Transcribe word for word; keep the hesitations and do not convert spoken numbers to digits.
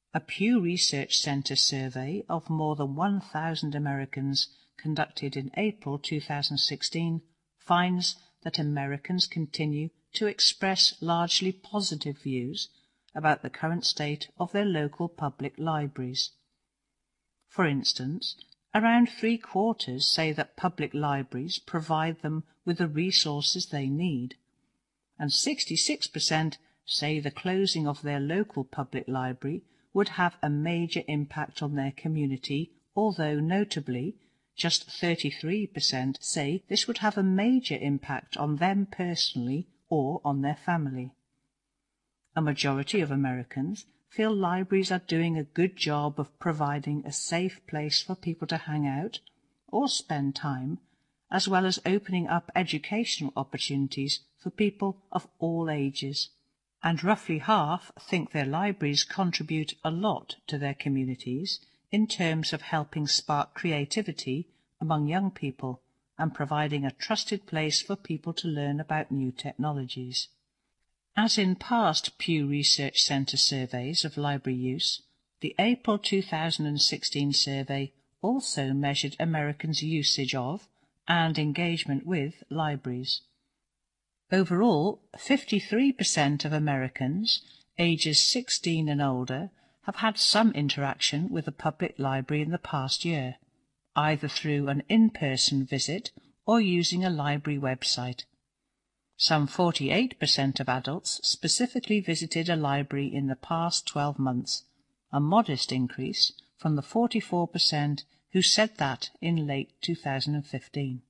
A Pew Research Center survey of more than one thousand Americans conducted in April two thousand sixteen finds that Americans continue to express largely positive views about the current state of their local public libraries. For instance, around three-quarters say that public libraries provide them with the resources they need, and sixty-six percent say the closing of their local public library would have a major impact on their community, although notably, just thirty-three percent say this would have a major impact on them personally or on their family. A majority of Americans feel libraries are doing a good job of providing a safe place for people to hang out or spend time, as well as opening up educational opportunities for people of all ages. And roughly half think their libraries contribute a lot to their communities in terms of helping spark creativity among young people and providing a trusted place for people to learn about new technologies. As in past Pew Research Center surveys of library use, the April two thousand sixteen survey also measured Americans' usage of and engagement with libraries. Overall, fifty-three percent of Americans ages sixteen and older have had some interaction with a public library in the past year, either through an in-person visit or using a library website. Some forty-eight percent of adults specifically visited a library in the past twelve months, a modest increase from the forty-four percent who said that in late two thousand fifteen.